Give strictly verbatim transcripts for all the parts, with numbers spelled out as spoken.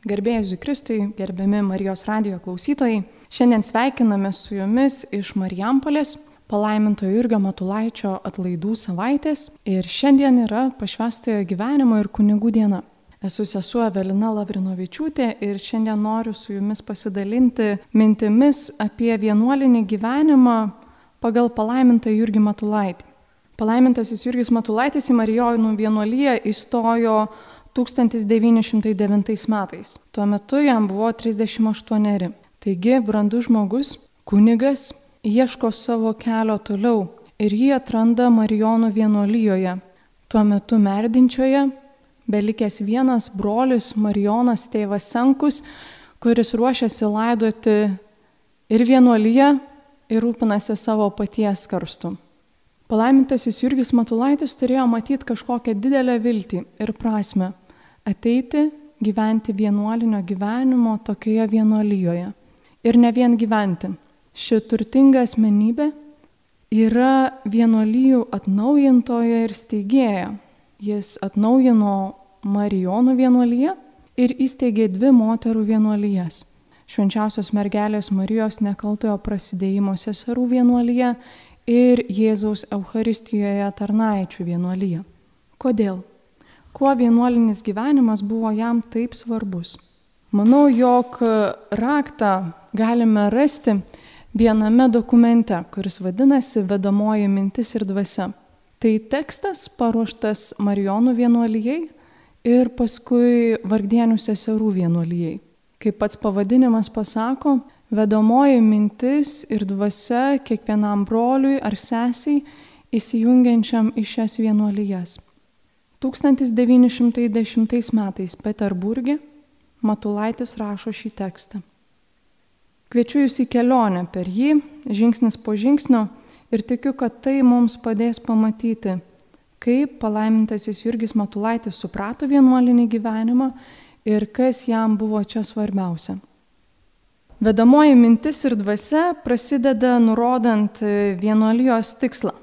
Garbė Jėzui Kristui, gerbiami Marijos radijo klausytojai. Šiandien sveikiname su jumis iš Marijampolės, palaimintojo Jurgio Matulaičio atlaidų savaitės. Ir šiandien yra pašvęstojo gyvenimo ir kunigų diena. Esu sesuo Evelina Lavrinovičiūtė ir šiandien noriu su jumis pasidalinti mintimis apie vienuolinį gyvenimą pagal palaimintąjį Jurgį Matulaitį. Palaimintasis Jurgis Matulaitis į Marijonų vienuoliją įstojo tūkstantis devyni šimtai devintais metais. Tuo metu jam buvo trisdešimt aštuoneri. Taigi, brandus žmogus, kunigas, ieško savo kelio toliau ir jį atranda Marijonų vienuolijoje. Tuo metu Merdinčioje, belikęs vienas brolis Marijonas tėvas Senkus, kuris ruošiasi laidoti ir vienuoliją, ir rūpinasi savo paties karstu. Palaimintasis Jurgis Matulaitis turėjo matyti kažkokią didelę viltį ir prasmę. Ateiti, gyventi vienuolinio gyvenimo tokioje vienuolijoje. Ir ne vien gyventi. Ši turtinga asmenybė yra vienuolijų atnaujintoja ir steigėja. Jis atnaujino Marijonų vienuoliją ir įsteigė dvi moterų vienuolijas. Švenčiausios mergelės Marijos nekaltojo prasidėjimo seserų vienuolija ir Jėzaus Eucharistijoje tarnaičių vienuolija. Kodėl? Kuo vienuolinis gyvenimas buvo jam taip svarbus? Manau, jog raktą galime rasti viename dokumente, kuris vadinasi Vedamoji mintis ir dvasia. Tai tekstas paruoštas Marijonų vienuolijai ir paskui Vargdienių seserų vienuolijai. Kaip pats pavadinimas pasako, vedamoji mintis ir dvasia kiekvienam broliui ar sesiai įsijungiančiam į šias vienuolijas. tūkstantis devyni šimtai dešimtais metais Peterburge Matulaitis rašo šį tekstą. Kviečiu jūs į kelionę per jį, žingsnis po žingsnio, ir tikiu, kad tai mums padės pamatyti, kaip palaimintasis Jurgis Matulaitis suprato vienuolinį gyvenimą ir kas jam buvo čia svarbiausia. Vedamoji mintis ir dvasia prasideda nurodant vienuolijos tikslą.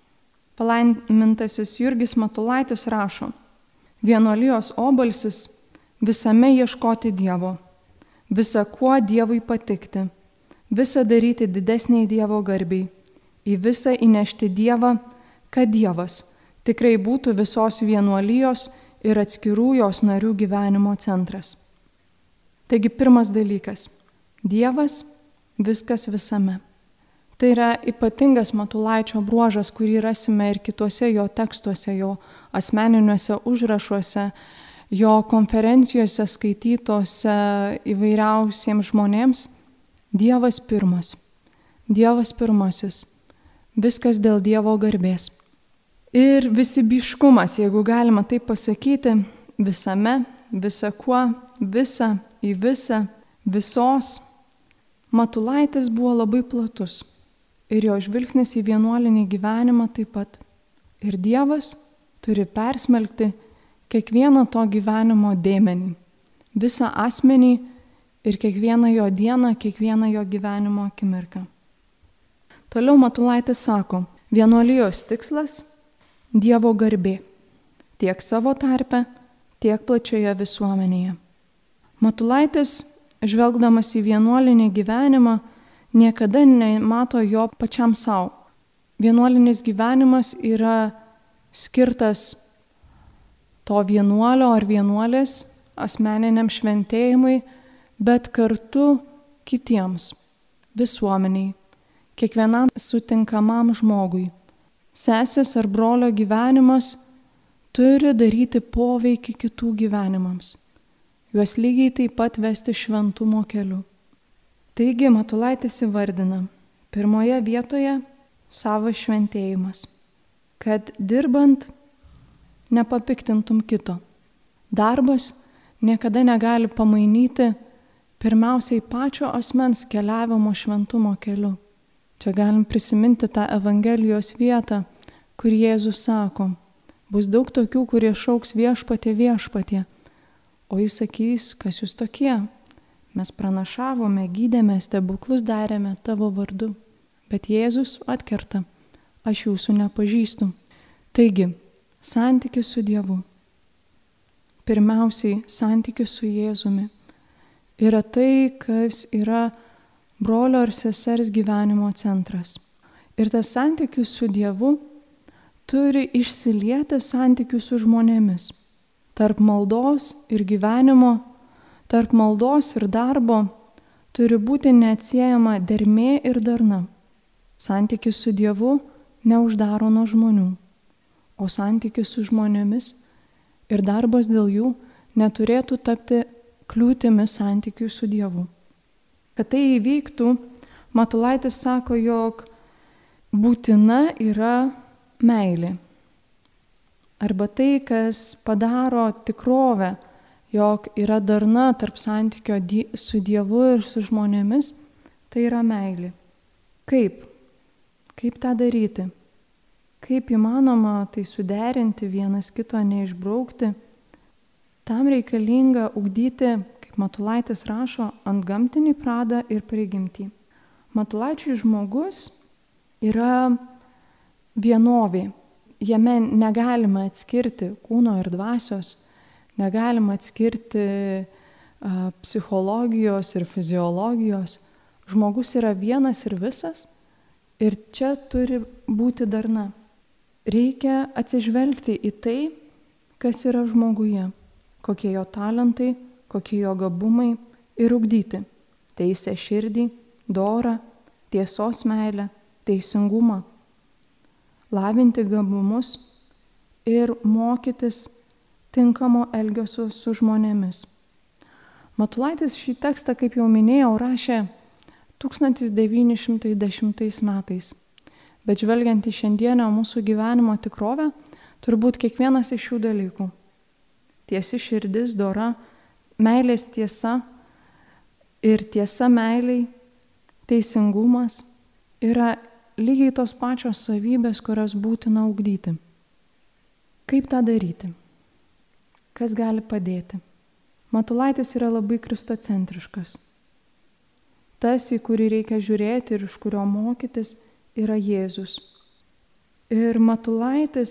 Palaimintasis Jurgis Matulaitis rašo: vienuolijos obalsis visame ieškoti Dievo, visa kuo Dievui patikti, visa daryti didesniai Dievo garbiai, į visą įnešti Dievą, kad Dievas tikrai būtų visos vienuolijos ir atskirų jos narių gyvenimo centras. Taigi pirmas dalykas – Dievas, viskas visame. Tai yra ypatingas Matulaičio bruožas, kurį rasime ir kituose jo tekstuose, jo asmeniniuose užrašuose, jo konferencijose skaitytose įvairiausiems žmonėms. Dievas pirmas, Dievas pirmasis, viskas dėl Dievo garbės. Ir visibiškumas, jeigu galima taip pasakyti, visame, visa kuo, visa į visą, visos. Matulaitis buvo labai platus. Ir jo žvilgsnis į vienuolinį gyvenimą taip pat. Ir Dievas turi persmelkti kiekvieną to gyvenimo dėmenį, visą asmenį ir kiekvieną jo dieną, kiekvieną jo gyvenimo akimirką. Toliau Matulaitis sako, vienuolijos tikslas – Dievo garbė, tiek savo tarpe, tiek plačioje visuomenėje. Matulaitis, žvelgdamas į vienuolinį gyvenimą, niekada nemato jo pačiam savo. Vienuolinis gyvenimas yra skirtas to vienuolio ar vienuolės asmeniniam šventėjimui, bet kartu kitiems, visuomeniai, kiekvienam sutinkamam žmogui. Sesės ar brolio gyvenimas turi daryti poveikį kitų gyvenimams, juos lygiai taip pat vesti šventumo keliu. Taigi Matulaitis įvardina pirmoje vietoje savo šventėjimas, kad dirbant nepapiktintum kito. Darbas niekada negali pamainyti pirmiausiai pačio asmens keliavimo šventumo keliu. Čia galim prisiminti tą Evangelijos vietą, kur Jėzus sako, bus daug tokių, kurie šauks viešpatie, viešpatie, o jis sakys, kas jūs tokie? Mes pranašavome, gydėme, stebuklus darėme tavo vardu. Bet Jėzus atkerta, aš jūsų nepažįstu. Taigi, santykis su Dievu. Pirmiausiai, santykis su Jėzumi. yra tai, kas yra brolio ar sesers gyvenimo centras. Ir tas santykis su Dievu turi išsilieti santykių su žmonėmis. Tarp maldos ir gyvenimo, tarp maldos ir darbo turi būti neatsiejama dermė ir darna. Santykis su Dievu neuždaro nuo žmonių, o santykis su žmonėmis ir darbas dėl jų neturėtų tapti kliūtimi santykių su Dievu. Kad tai įvyktų, Matulaitis sako, jog būtina yra meilė. Arba tai, kas padaro tikrovę, jog yra darna tarp santykio su Dievu ir su žmonėmis, tai yra meilė. Kaip? Kaip tą daryti? Kaip įmanoma tai suderinti, vienas kito neišbraukti? Tam reikalinga ugdyti, kaip Matulaitis rašo, antgamtinį pradą ir prigimtį. Matulaičiui žmogus yra vienovė. Jame negalima atskirti kūno ir dvasios, negalima atskirti a, psichologijos ir fiziologijos. Žmogus yra vienas ir visas ir čia turi būti darna. Reikia atsižvelgti į tai, kas yra žmoguje, kokie jo talentai, kokie jo gabumai ir ugdyti teisę širdį, dorą, tiesos meilę, teisingumą, lavinti gabumus ir mokytis tinkamo elgesio su žmonėmis. Matulaitis šį tekstą, kaip jau minėjau, rašė tūkstantis devyni šimtai dešimtais metais. Bet žvelgiant į šiandienę mūsų gyvenimo tikrovę, turbūt kiekvienas iš šių dalykų. Tiesi širdis, dora, meilės tiesa ir tiesa meiliai, teisingumas yra lygiai tos pačios savybės, kurias būtina ugdyti. Kaip tą daryti? Kas gali padėti? Matulaitis yra labai kristocentriškas. Tas, į kurį reikia žiūrėti ir iš kurio mokytis, yra Jėzus. Ir Matulaitis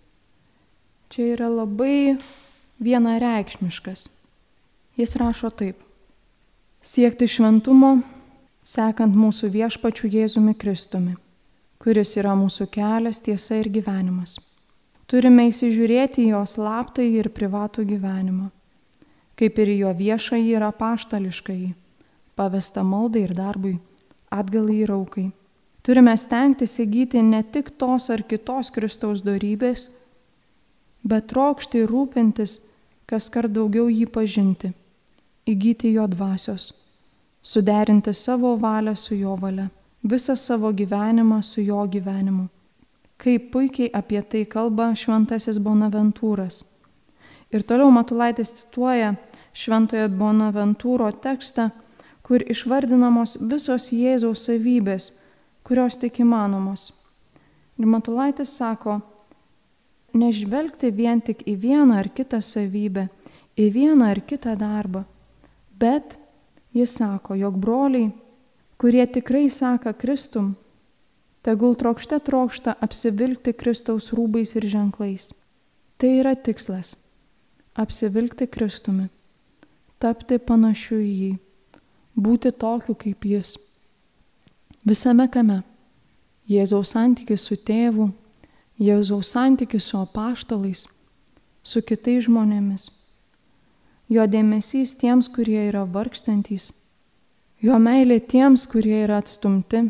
čia yra labai vienareikšmiškas. Jis rašo taip: siekti šventumo, sekant mūsų viešpačiu Jėzumi Kristumi, kuris yra mūsų kelias, tiesa ir gyvenimas. Turime įsižiūrėti į jo slaptąjį ir privatų gyvenimą, kaip ir į jo viešąjį ir apaštališkąjį, pavestą maldai ir darbui, atgalai ir aukai. Turime stengtis įgyti ne tik tos ar kitos Kristaus dorybės, bet trokšti ir rūpintis, kas kart daugiau jį pažinti, įgyti jo dvasios, suderinti savo valią su jo valia, visą savo gyvenimą su jo gyvenimu. Kaip puikiai apie tai kalba šventasis Bonaventūras. Ir toliau Matulaitis cituoja šventojo Bonaventūro tekstą, kur išvardinamos visos Jėzaus savybės, kurios tik įmanomos. Ir Matulaitis sako, nežvelgti vien tik į vieną ar kitą savybę, į vieną ar kitą darbą, bet jis sako, jog broliai, kurie tikrai seka Kristum, tegul trokšte trokšta apsivilkti Kristaus rūbais ir ženklais. Tai yra tikslas – apsivilkti Kristumi, tapti panašiu į jį, būti tokiu kaip jis. Visame kame – Jėzaus santykis su tėvu, Jėzaus santykis su apaštalais, su kitais žmonėmis, jo dėmesys tiems, kurie yra vargstantys, jo meilė tiems, kurie yra atstumti.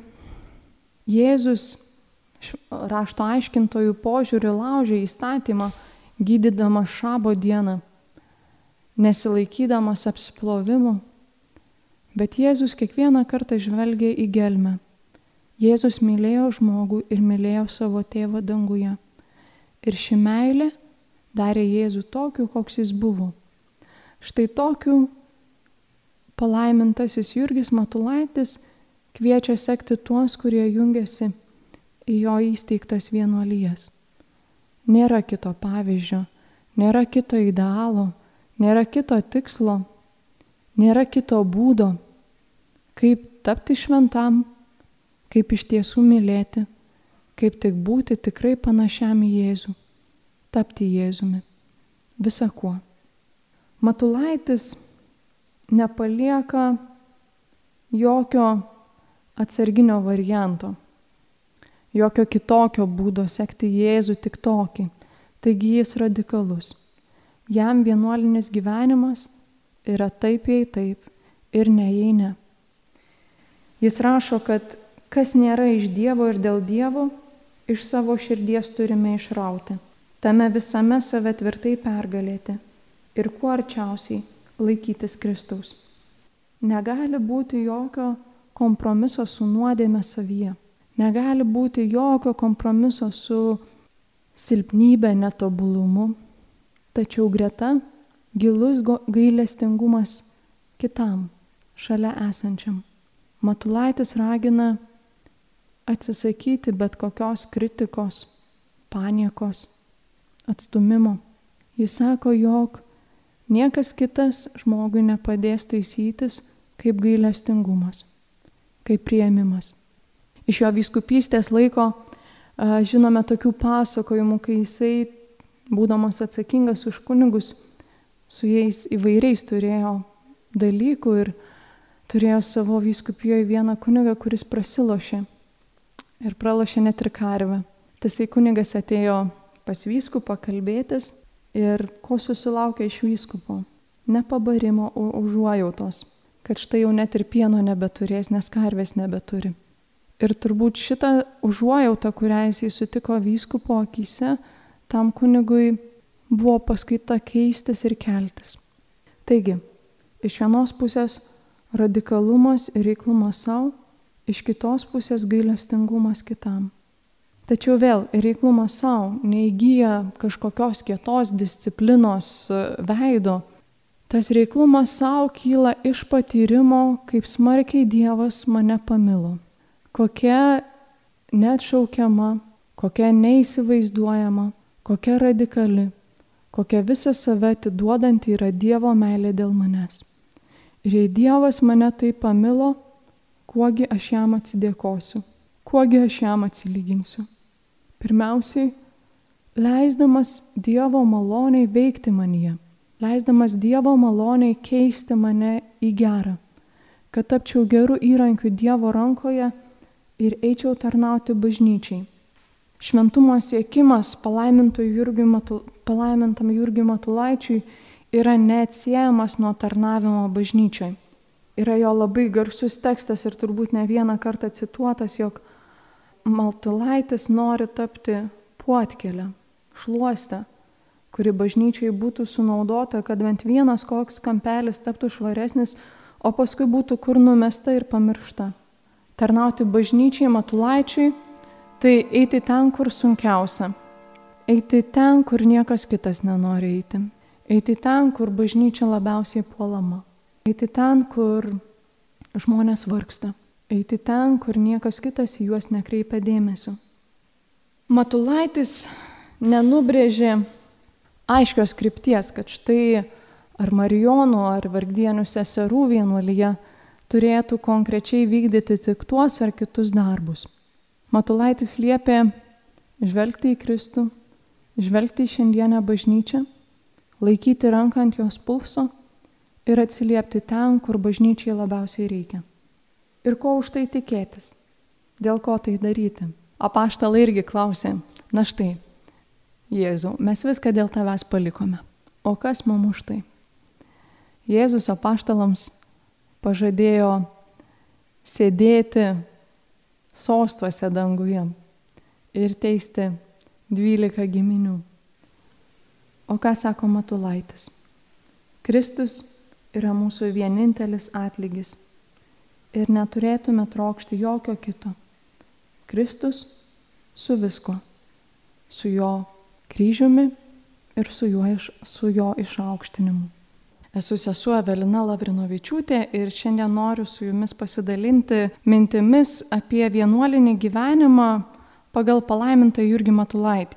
Jėzus rašto aiškintojų požiūrį laužė įstatymą, gydydamas šabo dieną, nesilaikydamas apsiplovimų. Bet Jėzus kiekvieną kartą žvelgė į gelmę. Jėzus mylėjo žmogų ir mylėjo savo tėvą danguje. Ir ši meilė darė Jėzų tokiu, koks jis buvo. Štai tokiu palaimintasis Jurgis Matulaitis kviečia sekti tuos, kurie jungiasi į jo įsteigtas vienuolijas. Nėra kito pavyzdžio, nėra kito idealo, nėra kito tikslo, nėra kito būdo, kaip tapti šventam, kaip iš tiesų mylėti, kaip tik būti tikrai panašiam į Jėzų, tapti Jėzumi, visa kuo. Matulaitis nepalieka jokio atsarginio varianto, jokio kitokio būdo sekti Jėzų, tik tokį. Taigi jis radikalus. Jam vienuolinis gyvenimas yra taip jei taip ir ne jei ne. Jis rašo, kad kas nėra iš Dievo ir dėl Dievo, iš savo širdies turime išrauti. Tame visame save tvirtai pergalėti ir kuo arčiausiai laikytis Kristaus. Negali būti jokio kompromiso su nuodėme savyje. Negali būti jokio kompromiso su silpnybė, netobulumu. Tačiau greta gilus gailestingumas kitam, šalia esančiam. Matulaitis ragina atsisakyti bet kokios kritikos, paniekos, atstūmimo. Jis sako, jog niekas kitas žmogui nepadės taisytis kaip gailestingumas, kaip priėmimas. Iš jo vyskupystės laiko a, žinome tokių pasakojimų, kai jisai, būdamas atsakingas už kunigus, su jais įvairiais turėjo dalykų ir turėjo savo vyskupijoje vieną kunigą, kuris prasilošė ir pralošė net ir karvę. Tasai kunigas atėjo pas vyskupą kalbėtis ir ko susilaukė iš vyskupo? Nepabarimo, o užuojautos, kad štai jau net ir pieno nebeturės, nes karvės nebeturi. Ir turbūt šitą užuojautą, kurią jisai sutiko vyskupo akyse, tam kunigui buvo paskaita keistis ir keltis. Taigi, iš vienos pusės radikalumas ir reiklumas savo, iš kitos pusės gailestingumas kitam. Tačiau vėl reiklumas savo neįgyja kažkokios kietos disciplinos veido. Tas reiklumas savo kyla iš patyrimo, kaip smarkiai Dievas mane pamilo. Kokia neatšaukiama, kokia neįsivaizduojama, kokia radikali, kokia visą save atiduodanti yra Dievo meilė dėl manęs. Ir jei Dievas mane taip pamilo, kuogi aš jam atsidėkosiu, kuogi aš jam atsilyginsiu. Pirmiausiai, leisdamas Dievo maloniai veikti manyje, leisdamas Dievo maloniai keisti mane į gerą, kad tapčiau gerų įrankių Dievo rankoje ir eičiau tarnauti bažnyčiai. Šventumo siekimas palaimintam Jurgiui Matulaičiui yra neatsiejamas nuo tarnavimo bažnyčioj. Yra jo labai garsus tekstas ir turbūt ne vieną kartą cituotas, jog Matulaitis nori tapti puotkelę, šluostę, kuri bažnyčiai būtų sunaudota, kad bent vienas koks kampelis taptų švaresnis, o paskui būtų kur numesta ir pamiršta. Tarnauti bažnyčiai Matulaičiui, tai eiti ten, kur sunkiausia. Eiti ten, kur niekas kitas nenori eiti. Eiti ten, kur bažnyčia labiausiai puolama. Eiti ten, kur žmonės vargsta. Eiti ten, kur niekas kitas į juos nekreipia dėmesio. Matulaitis nenubrėžė aiškios krypties, kad štai ar Marijonų, ar vargdienių seserų vienuolija turėtų konkrečiai vykdyti tik tuos ar kitus darbus. Matulaitis liepė žvelgti į Kristų, žvelgti į šiandienę bažnyčią, laikyti ranką ant jos pulso ir atsiliepti ten, kur bažnyčiai labiausiai reikia. Ir ko už tai tikėtis? Dėl ko tai daryti? Apaštalai irgi klausė, na štai, Jėzau, mes viską dėl tavęs palikome. O kas mums už tai? Jėzus apaštalams pažadėjo sėdėti sostuose danguje ir teisti dvylika giminių. O ką sako Matulaitis? Kristus yra mūsų vienintelis atlygis ir neturėtume trokšti jokio kito. Kristus su viskuo, su jo kryžiumi ir su jo, iš, su jo išaukštinimu. Esu sesuo Evelina Lavrinovičiūtė ir šiandien noriu su jumis pasidalinti mintimis apie vienuolinį gyvenimą pagal palaimintą Jurgį Matulaitį.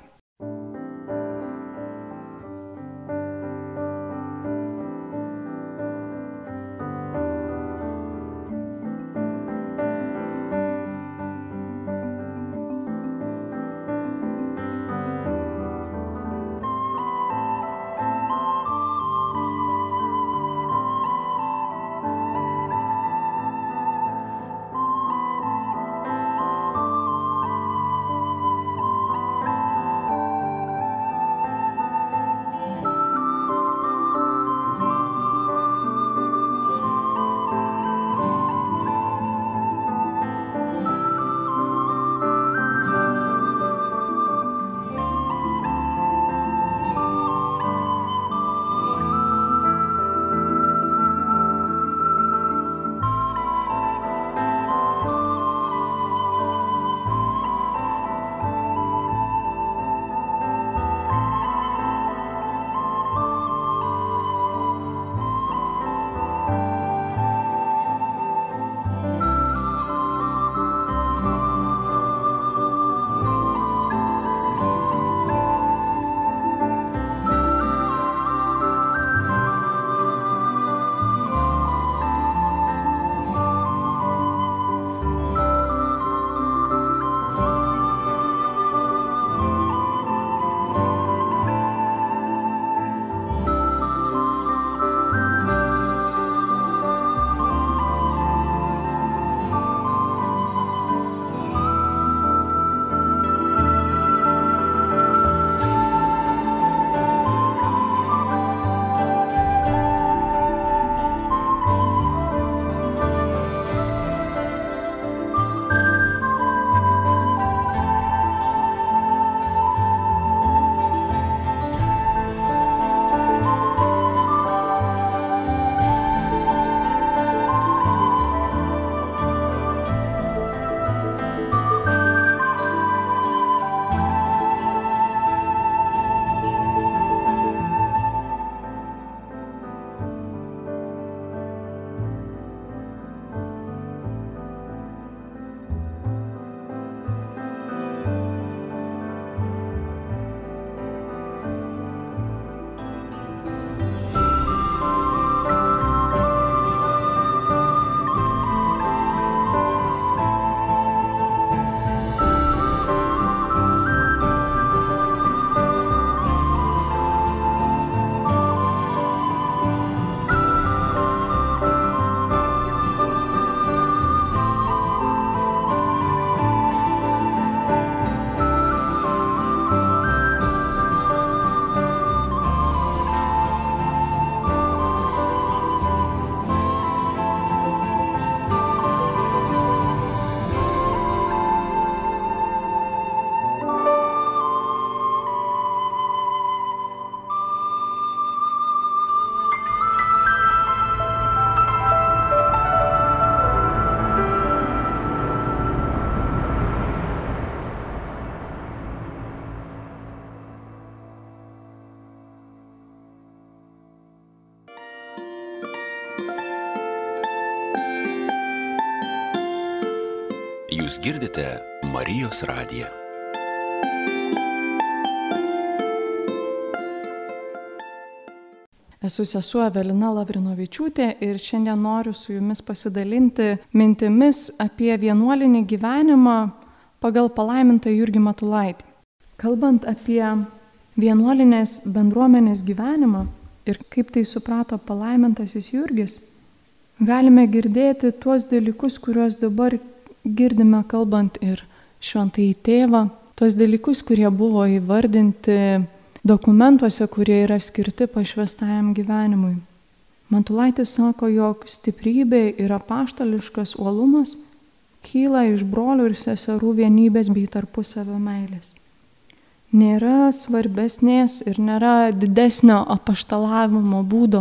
Jūs girdite Marijos radiją. Esu sesuo Evelina Lavrinovičiūtė ir šiandien noriu su jumis pasidalinti mintimis apie vienuolinį gyvenimą pagal palaimintą Jurgį Matulaitį. Kalbant apie vienuolinės bendruomenės gyvenimą ir kaip tai suprato palaimintasis Jurgis, galime girdėti tuos dalykus, kuriuos dabar girdime kalbant ir šventąjį tėvą, tuos dalykus, kurie buvo įvardinti dokumentuose, kurie yra skirti pašvęstajam gyvenimui. Matulaitis sako, jog stiprybė ir apaštališkas uolumas kyla iš brolių ir seserų vienybės bei tarpusavio meilės. Nėra svarbesnės ir nėra didesnio apaštalavimo būdo,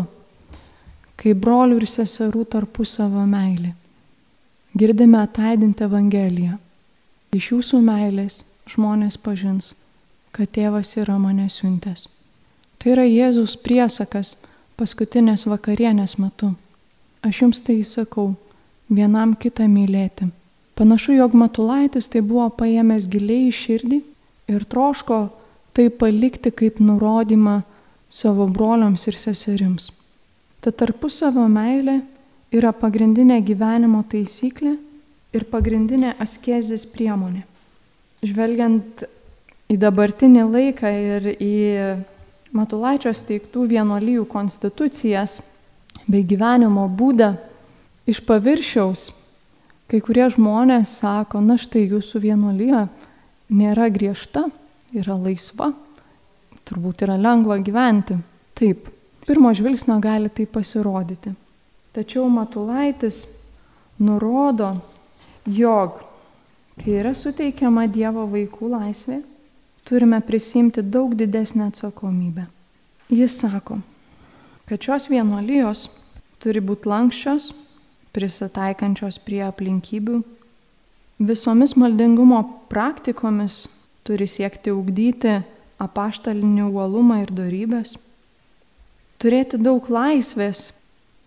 kaip brolių ir seserų tarpusavio meilė. Girdime ataidinti Evangeliją. Iš jūsų meilės žmonės pažins, kad tėvas yra mane siuntęs. Tai yra Jėzus priesakas paskutinės vakarienės metu. Aš jums tai įsakau, vienam kitą mylėti. Panašu, jog Matulaitis tai buvo paėmęs giliai į širdį ir troško tai palikti kaip nurodymą savo broliams ir seserims. Ta tarpusavio meilė yra pagrindinė gyvenimo taisyklė ir pagrindinė askezės priemonė. Žvelgiant į dabartinį laiką ir į Matulaičio steigtų vienuolijų konstitucijas bei gyvenimo būdą, iš paviršiaus kai kurie žmonės sako, na štai jūsų vienuolija nėra griežta, yra laisva, turbūt yra lengva gyventi. Taip, pirmo žvilgsnio gali tai pasirodyti. Tačiau Matulaitis nurodo, jog, kai yra suteikiama Dievo vaikų laisvė, turime prisimti daug didesnę atsakomybę. Jis sako, kad šios vienuolijos turi būti lankščios, prisitaikančios prie aplinkybių, visomis maldingumo praktikomis turi siekti ugdyti apaštalinį uolumą ir dorybės, turėti daug laisvės,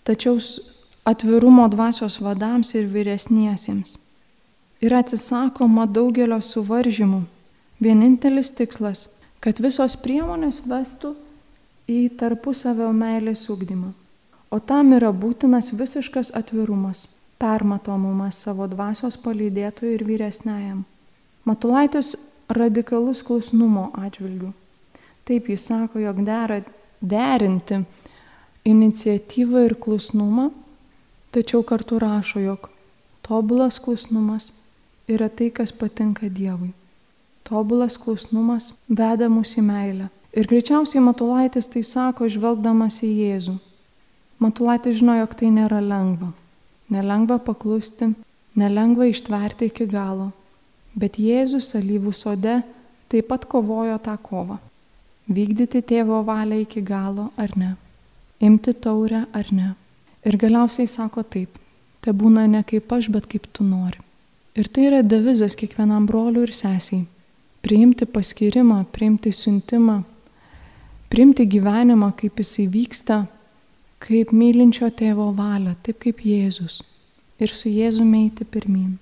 tačiau atvirumo dvasios vadams ir vyresniesiems. Ir atsisakoma daugelio suvaržymų. Vienintelis tikslas, kad visos priemonės vestų į tarpusavio meilės ugdymą. O tam yra būtinas visiškas atvirumas, permatomumas savo dvasios palydėtojui ir vyresniajam. Matulaitis radikalus klusnumo atžvilgių. Taip jis sako, jog dera derinti iniciatyvą ir klusnumą, tačiau kartu rašo, jog tobulas klusnumas yra tai, kas patinka Dievui. Tobulas klusnumas veda mus į meilę. Ir greičiausiai Matulaitis tai sako, žvelgdamas į Jėzų. Matulaitis žino, jog tai nėra lengva. Nelengva paklusti, nelengva ištverti iki galo. Bet Jėzus alyvų sode taip pat kovojo tą kovą. Vykdyti tėvo valią iki galo ar ne. Imti taurę ar ne. Ir galiausiai sako taip, te būna ne kaip aš, bet kaip tu nori. Ir tai yra devizas kiekvienam broliui ir sesiai. Priimti paskyrimą, priimti siuntimą, priimti gyvenimą, kaip jisai vyksta, kaip mylinčio tėvo valią, taip kaip Jėzus. Ir su Jėzumi eiti pirmyn.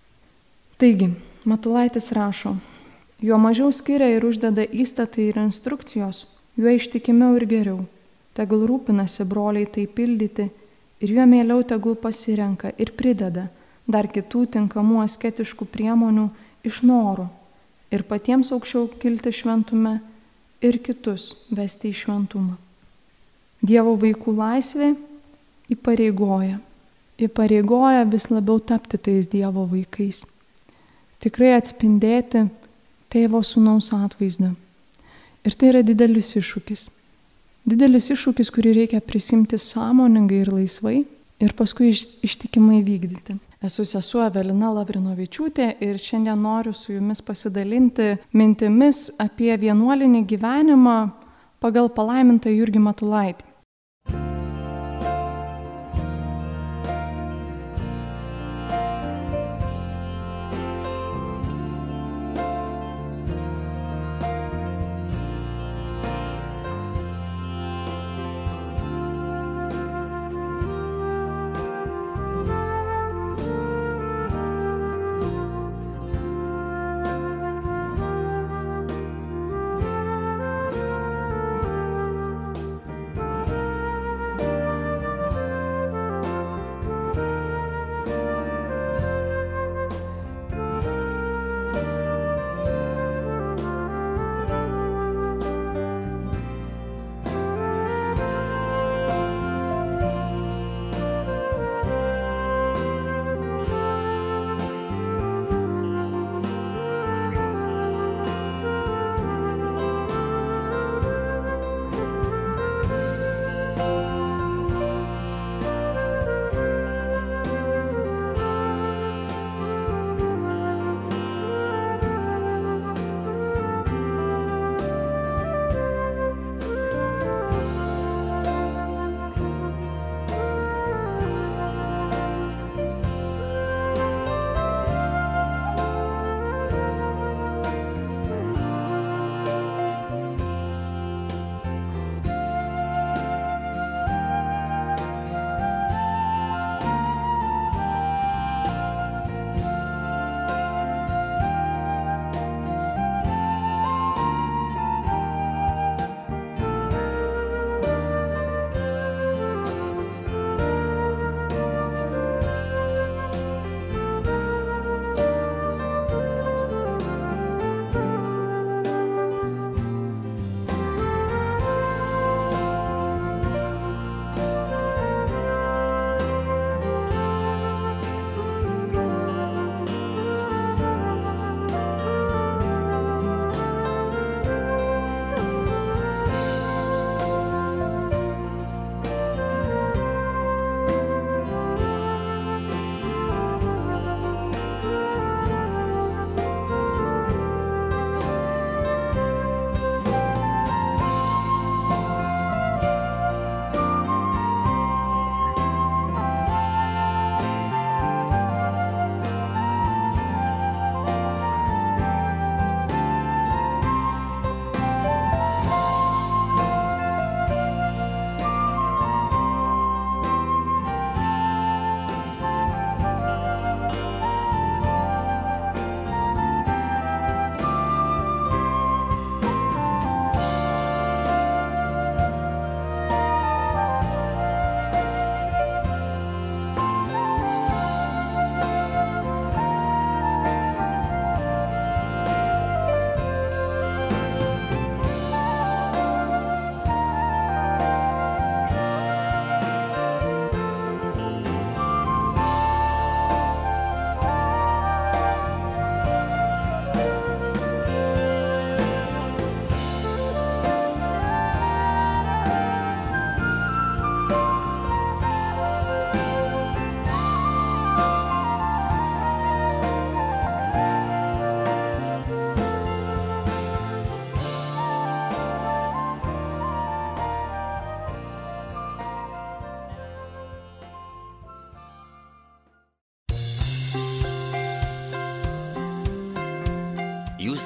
Taigi, Matulaitis rašo, juo mažiau skiria ir uždeda įstatai ir instrukcijos, juo ištikimiau ir geriau. Tegul rūpinasi broliai tai pildyti ir juo mieliau tegul pasirenka ir prideda dar kitų tinkamų asketiškų priemonių iš noro ir patiems aukščiau kilti šventume ir kitus vesti į šventumą. Dievo vaikų laisvė įpareigoja, įpareigoja vis labiau tapti tais Dievo vaikais, tikrai atspindėti tėvo sūnaus atvaizdą. Ir tai yra didelis iššūkis. Didelis iššūkis, kurį reikia prisimti sąmoningai ir laisvai ir paskui ištikimai vykdyti. Esu sesuo Evelina Lavrinovičiūtė ir šiandien noriu su jumis pasidalinti mintimis apie vienuolinį gyvenimą pagal palaimintą Jurgį Matulaitį.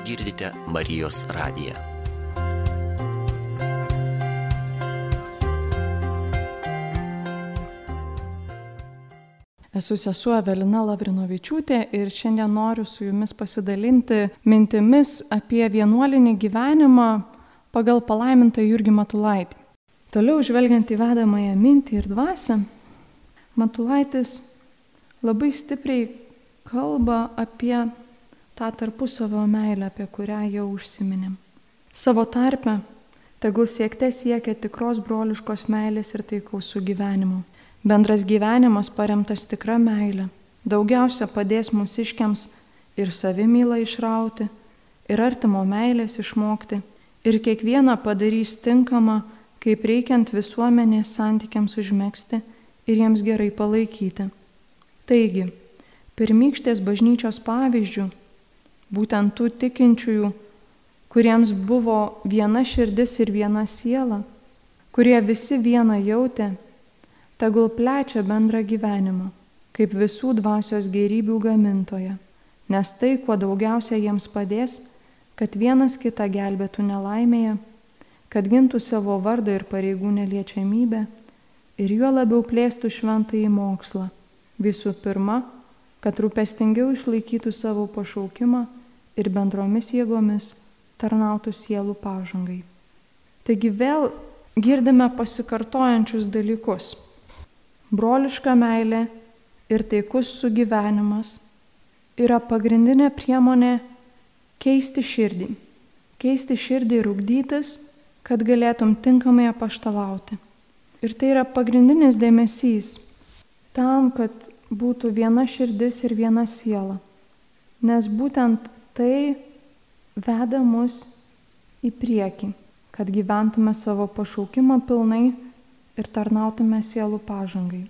girdite Marijos radiją. Esu sesuo Evelina Lavrinovičiūtė ir šiandien noriu su jumis pasidalinti mintimis apie vienuolinį gyvenimą pagal palaimintą Jurgį Matulaitį. Toliau žvelgiant į vedamąją mintį ir dvasią, Matulaitis labai stipriai kalba apie tą tarpusavio meilę, apie kurią jau užsiminėm. Savo tarpe tegul siekte siekia tikros broliškos meilės ir taikaus sugyvenimo. Bendras gyvenimas paremtas tikra meilė. Daugiausia padės mūsiškiams ir savimylą išrauti, ir artimo meilės išmokti, ir kiekvieną padarys tinkamą, kaip reikiant visuomenės santykiams užmegzti ir jiems gerai palaikyti. Taigi, pirmykštės bažnyčios pavyzdžių, būtent tų tikinčiųjų, kuriems buvo viena širdis ir viena siela, kurie visi vieną jautė, tegul plečia bendrą gyvenimą, kaip visų dvasios gėrybių gamintoja, nes tai, kuo daugiausia jiems padės, kad vienas kitą gelbėtų nelaimėje, kad gintų savo vardą ir pareigų neliečiamybę ir juo labiau plėstų šventąjį mokslą. Visų pirma, kad rūpestingiau išlaikytų savo pašaukimą ir bendromis jėgomis tarnautų sielų pažangai. Taigi vėl girdime pasikartojančius dalykus. Broliška meilė ir taikus sugyvenimas yra pagrindinė priemonė keisti širdį. Keisti širdį ir ugdytis, kad galėtum tinkamai apaštalauti. Ir tai yra pagrindinis dėmesys tam, kad būtų viena širdis ir viena siela. Nes būtent tai veda mus į priekį, kad gyventume savo pašaukimą pilnai ir tarnautume sielų pažangai.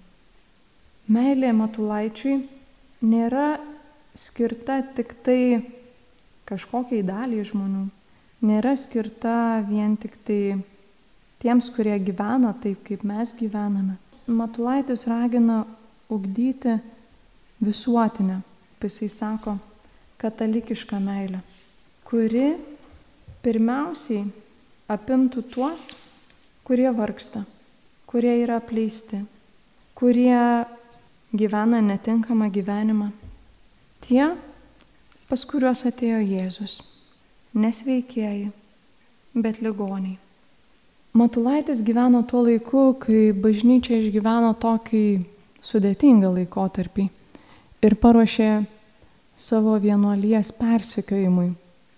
Meilė Matulaičiui nėra skirta tik tai kažkokiai daliai žmonių, nėra skirta vien tik tai tiems, kurie gyvena taip, kaip mes gyvename. Matulaitis ragina ugdyti visuotinę, jisai sako, katalikišką meilę, kuri pirmiausiai apimtų tuos, kurie vargsta, kurie yra apleisti, kurie gyvena netinkamą gyvenimą. Tie, pas kuriuos atėjo Jėzus, nesveikieji, bet ligoniai. Matulaitis gyveno tuo laiku, kai bažnyčia išgyveno tokį sudėtingą laikotarpį ir paruošė savo vienuolijas persekiojimui,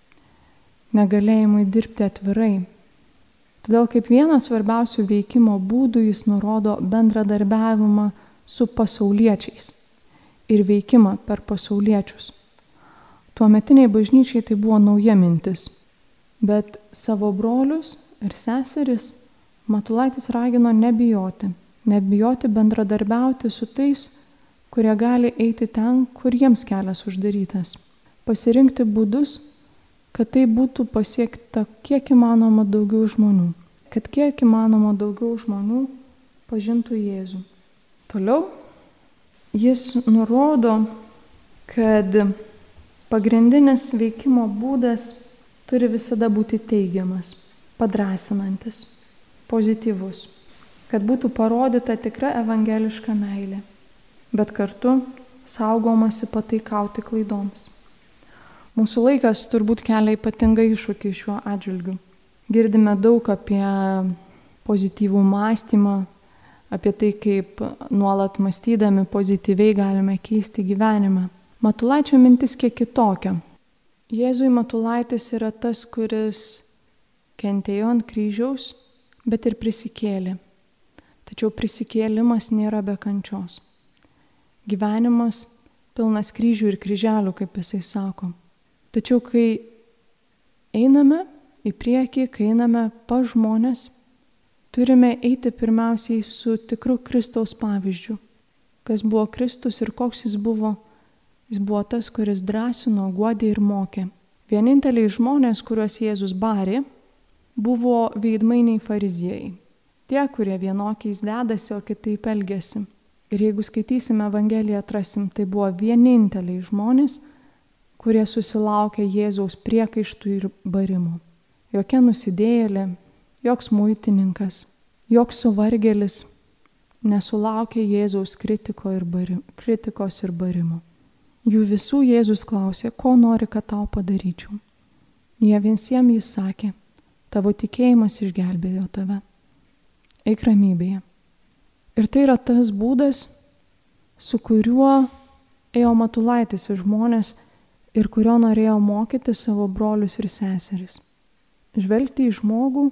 negalėjimui dirbti atvirai. Todėl kaip vienas svarbiausių veikimo būdų jis nurodo bendradarbiavimą su pasauliečiais ir veikimą per pasauliečius. Tuometiniai bažnyčiai tai buvo nauja mintis, bet savo brolius ir seseris Matulaitis ragino nebijoti, nebijoti bendradarbiauti su tais, kurie gali eiti ten, kur jiems kelias uždarytas. Pasirinkti būdus, kad tai būtų pasiekta kiek įmanoma daugiau žmonių, kad kiek įmanoma daugiau žmonių pažintų Jėzų. Toliau jis nurodo, kad pagrindinis veikimo būdas turi visada būti teigiamas, padrąsinantis, pozityvus, kad būtų parodyta tikra evangeliška meilė, bet kartu saugomasi pataikauti klaidoms. Mūsų laikas turbūt kelia ypatingą iššūkį šiuo atžvilgiu. Girdime daug apie pozityvų mąstymą, apie tai, kaip nuolat mąstydami pozityviai galime keisti gyvenimą. Matulaičio mintis kiek kitokia. Jėzui Matulaitis yra tas, kuris kentėjo ant kryžiaus, bet ir prisikėlė. Tačiau prisikėlimas nėra be kančios. Gyvenimas pilnas kryžių ir kryželių, kaip jisai sako. Tačiau kai einame į priekį, kai einame pas žmonės, turime eiti pirmiausiai su tikru Kristaus pavyzdžiu. Kas buvo Kristus ir koks jis buvo? Jis buvo tas, kuris drąsino, guodė ir mokė. Vieninteliai žmonės, kuriuos Jėzus barė, buvo veidmainiai fariziejai. Tie, kurie vienokiais dedasi, o kitaip elgesi. Ir jeigu skaitysime Evangeliją, atrasim, tai buvo vieninteliai žmonės, kurie susilaukia Jėzaus priekaištų ir barimų. Jokia nusidėjėlė, joks muitininkas, joks suvargėlis nesulaukia Jėzaus kritiko ir barim, kritikos ir barimų. Jų visų Jėzus klausė, ko nori, kad tau padaryčiau. Jie visiems jis sakė, tavo tikėjimas išgelbėjo tave. Eik ramybėje. Ir tai yra tas būdas, su kuriuo ėjo Matulaitis į žmonės ir kurio norėjo mokyti savo brolius ir seseris. Žvelgti į žmogų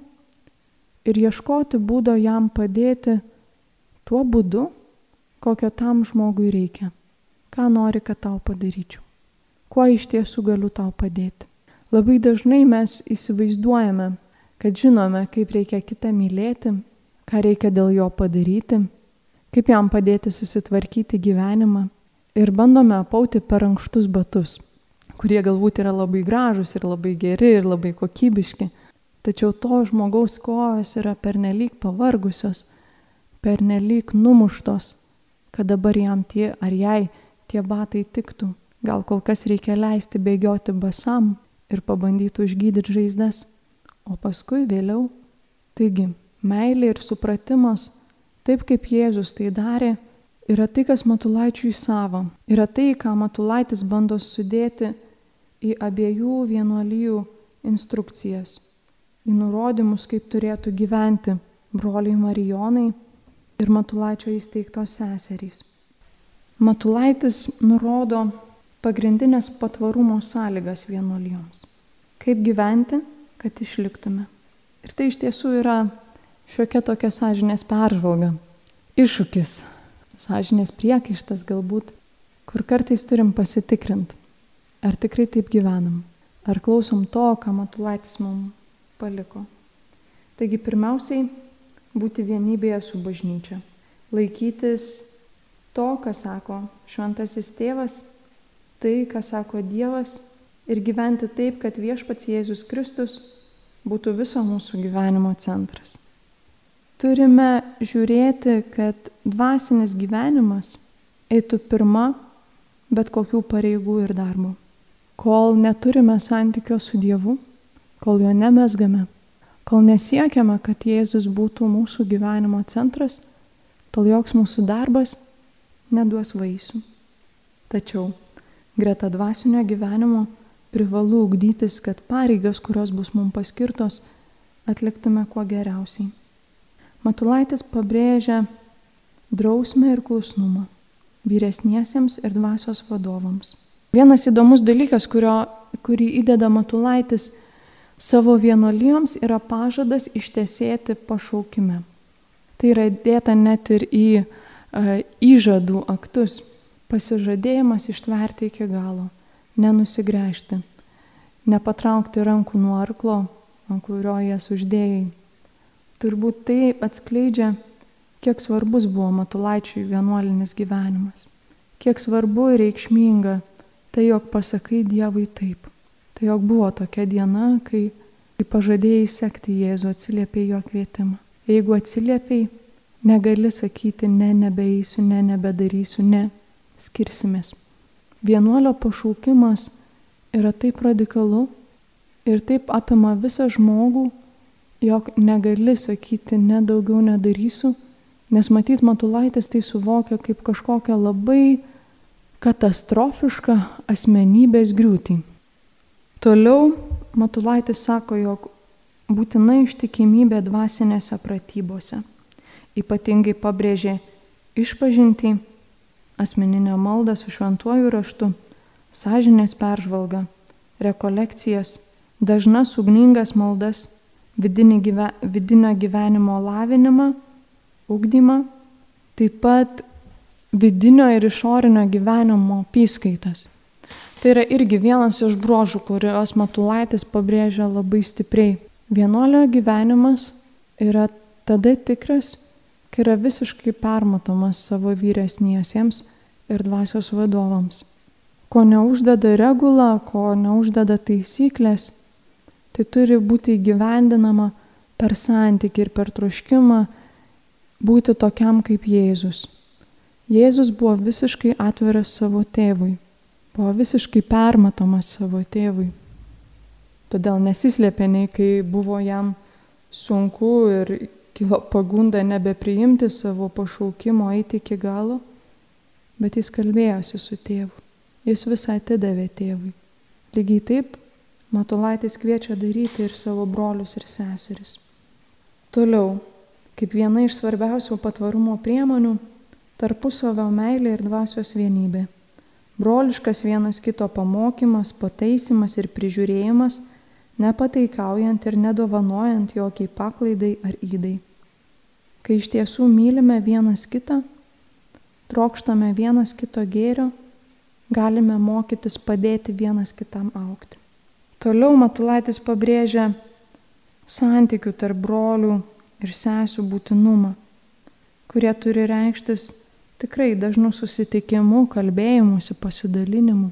ir ieškoti būdo jam padėti tuo būdu, kokio tam žmogui reikia. Ką nori, kad tau padaryčiau. Kuo iš tiesų galiu tau padėti. Labai dažnai mes įsivaizduojame, kad žinome, kaip reikia kitą mylėti, ką reikia dėl jo padaryti, kaip jam padėti susitvarkyti gyvenimą ir bandome apauti per ankštus batus, kurie galbūt yra labai gražus ir labai geri ir labai kokybiški, tačiau to žmogaus kojos yra pernelyg pavargusios, pernelyg numuštos, kad dabar jam tie ar jai tie batai tiktų. Gal kol kas reikia leisti bėgioti basam ir pabandyti užgydyti žaizdas, o paskui vėliau. Taigi, meilė ir supratimas, taip kaip Jėzus tai darė, yra tai, kas Matulaičiui sava. Yra tai, ką Matulaitis bando sudėti į abiejų vienuolijų instrukcijas, į nurodymus, kaip turėtų gyventi broliai Marijonai ir Matulaičio įsteigtos seserys. Matulaitis nurodo pagrindinės patvarumo sąlygas vienuolijoms. Kaip gyventi, kad išliktume. Ir tai iš tiesų yra šiokia tokia sąžinės peržvalga. Iššūkis, sąžinės priekaištas galbūt, kur kartais turim pasitikrinti, ar tikrai taip gyvenam, ar klausom to, ką Matulaitis mums paliko. Taigi pirmiausiai būti vienybėje su bažnyčia, laikytis to, ką sako šventasis tėvas, tai, ką sako Dievas ir gyventi taip, kad viešpats Jėzus Kristus būtų viso mūsų gyvenimo centras. Turime žiūrėti, kad dvasinis gyvenimas eitų pirma bet kokių pareigų ir darbų. Kol neturime santykio su Dievu, kol jo nemezgame, kol nesiekiame, kad Jėzus būtų mūsų gyvenimo centras, tol joks mūsų darbas neduos vaisių. Tačiau greta dvasinio gyvenimo privalu ugdytis, kad pareigas, kurios bus mums paskirtos, atliktume kuo geriausiai. Matulaitis pabrėžia drausmę ir klusnumą vyresniesiems ir dvasios vadovams. Vienas įdomus dalykas, kurio, kurį įdeda Matulaitis savo vienuolijoms, yra pažadas ištesėti pašaukime. Tai yra dėta net ir į uh, įžadų aktus. Pasižadėjimas ištverti iki galo, nenusigręžti, nepatraukti rankų nuo arklo, ant kurio jas uždėjai. Turbūt tai atskleidžia, kiek svarbus buvo Matulaičiui vienuolinis gyvenimas. Kiek svarbu ir reikšminga tai, jog pasakai Dievui taip. Tai jog buvo tokia diena, kai, kai pažadėjai sekti Jėzų, atsiliepėjai jo kvietimą. Jeigu atsiliepiai, negali sakyti ne, nebeeisiu, ne, nebedarysiu, ne, skirsimės. Vienuolio pašaukimas yra taip radikalu ir taip apima visą žmogų, jog negali sakyti ne, daugiau nedarysiu, nes matyt Matulaitis tai suvokia kaip kažkokią labai katastrofišką asmenybės griūtį. Toliau Matulaitis sako, jog būtina ištikimybė dvasinėse pratybose. Ypatingai pabrėžė išpažintį, asmeninę maldą su šventuoju raštu, sąžinės peržvalgą, rekolekcijas, dažnas ugningas maldas, vidinį gyve, vidinio gyvenimo lavinimą, ugdymą, taip pat vidinio ir išorinio gyvenimo apyskaitas. Tai yra irgi vienas iš bruožų, kuriuos Matulaitis pabrėžia labai stipriai. Vienuolio gyvenimas yra tada tikras, kai yra visiškai permatomas savo vyresniesiems ir dvasios vadovams. Ko neuždeda regula, ko neuždeda taisyklės, tai turi būti įgyvendinama per santykį ir per troškimą būti tokiam kaip Jėzus. Jėzus buvo visiškai atviras savo tėvui. buvo visiškai permatomas savo tėvui. Todėl nesislėpė nei kai buvo jam sunku ir kilo pagunda nebepriimti savo pašaukimo eiti iki galo, bet jis kalbėjosi su tėvu. Jis visą atidavė tėvui. Lygiai taip Matulaitis kviečia daryti ir savo brolius ir seseris. Toliau, kaip viena iš svarbiausių patvarumo priemonių, tarpusavio meilė ir dvasios vienybė. Broliškas vienas kito pamokymas, pataisimas ir prižiūrėjimas, nepataikaujant ir nedovanojant jokiai paklaidai ar ydai. Kai iš tiesų mylime vienas kitą, trokštame vienas kito gėrio, galime mokytis padėti vienas kitam augti. Toliau Matulaitis pabrėžia santykių tarp brolių ir sesių būtinumą, kurie turi reikštis tikrai dažnų susitikimų, kalbėjimusi, pasidalinimu.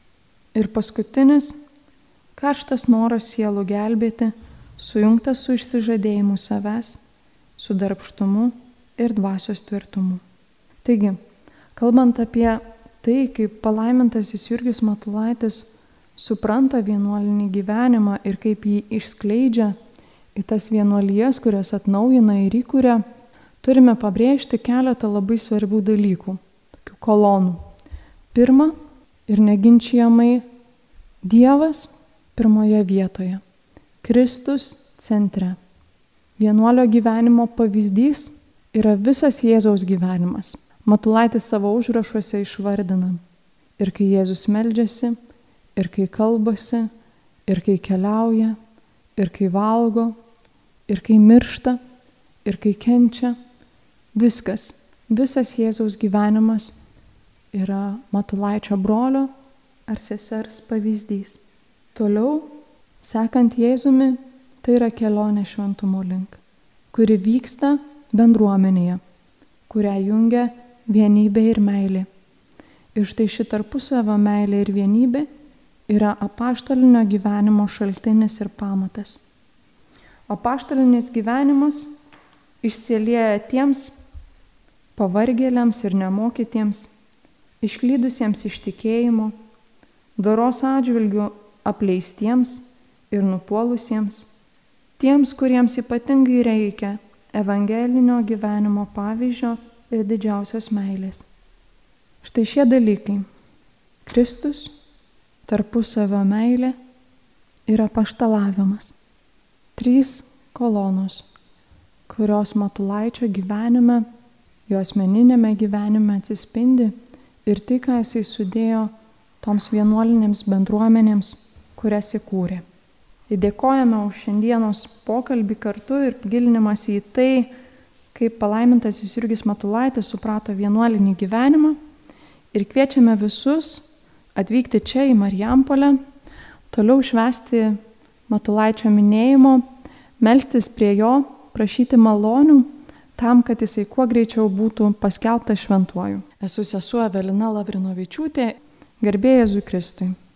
Ir paskutinis – karštas noras sielų gelbėti, sujungtas su išsižadėjimu savęs, su darbštumu ir dvasios tvirtumu. Taigi, kalbant apie tai, kaip palaimintasis Jurgis Matulaitis supranta vienuolinį gyvenimą ir kaip jį išskleidžia į tas vienuolijas, kurias atnaujina ir įkuria, turime pabrėžti keletą labai svarbių dalykų, tokių kolonų. Pirma ir neginčijamai Dievas pirmoje vietoje, Kristus centre. Vienuolio gyvenimo pavyzdys yra visas Jėzaus gyvenimas. Matulaitis savo užrašuose išvardina ir kai Jėzus meldžiasi, ir kai kalbasi, ir kai keliauja, ir kai valgo, ir kai miršta, ir kai kenčia. Viskas, visas Jėzaus gyvenimas yra Matulaičio brolio ar sesers pavyzdys. Toliau, sekant Jėzumi, tai yra kelionė šventumo link, kuri vyksta bendruomenėje, kurią jungia vienybė ir meilė. Ir štai ši tarpusavio meilė ir vienybė yra apaštalinio gyvenimo šaltinis ir pamatas. Apaštalinis gyvenimas išsilieja tiems pavargėliams ir nemokytiems, išklydusiems iš tikėjimo, doros atžvilgių apleistiems ir nupuolusiems, tiems, kuriems ypatingai reikia evangelinio gyvenimo pavyzdžio ir didžiausios meilės. Štai šie dalykai – Kristus, tarpusavio meilė ir apaštalavimas. Trys kolonos, kurios Matulaičio gyvenime, jo asmeninėme gyvenime atsispindi ir tai, ką jisai sudėjo toms vienuolinėms bendruomenėms, kurias įkūrė. Dėkojame už šiandienos pokalbį kartu ir gilinimąsi į tai, kaip palaimintasis Jurgis Matulaitis suprato vienuolinį gyvenimą ir kviečiame visus atvykti čia į Marijampolę, toliau švęsti Matulaičio minėjimo, melstis prie jo, prašyti malonių tam, kad jisai kuo greičiau būtų paskelbtas šventuoju. Esu sesuo Evelina Lavrinovičiūtė, garbė Jėzui Kristui.